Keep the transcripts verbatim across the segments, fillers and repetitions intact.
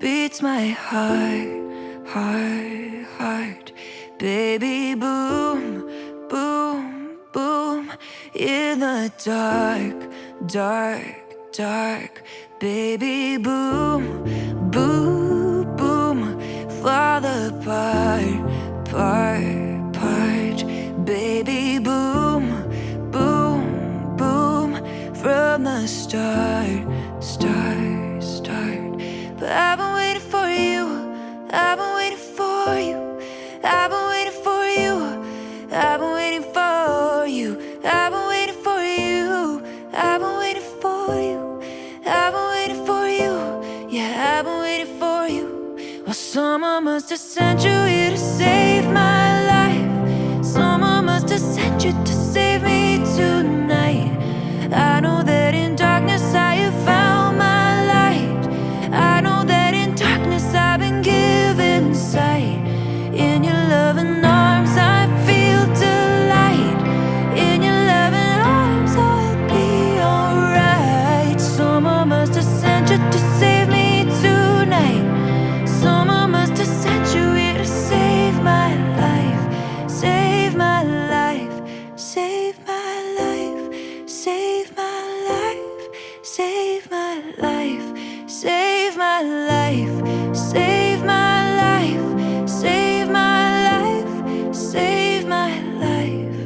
beats my heart, heart, heart. Baby, boom, boom, boom. In the dark, dark, dark. Baby, boom, boom, boom. Fall apart, part, part. Baby, boom, boom, boom. From the start, start, start. But I've been waiting for you, I've been waiting for you, I've been waiting for you, I've been waiting for you, I've been waiting for you, I've been waiting for you, I've been waiting for you, yeah, I've been waiting for you. Well, someone must have sent you here to save my life. Someone must have sent you to save me tonight. I know that in darkness I have found my light. I know that in darkness I've been given sight. In your loving arms I feel delight. In your loving arms I'll be alright. Someone must have sent you to save me tonight. Someone must have sent you here to save my life. Save my life. Save my life. Save my life. Save my life. Save my life. Save my life. Save my life. Save my life.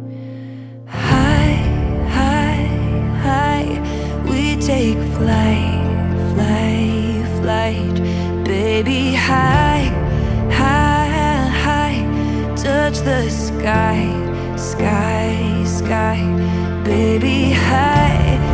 High, high, high. We take flight, flight, flight. Baby, high, high, high. Touch the sky, sky, sky. Baby, high.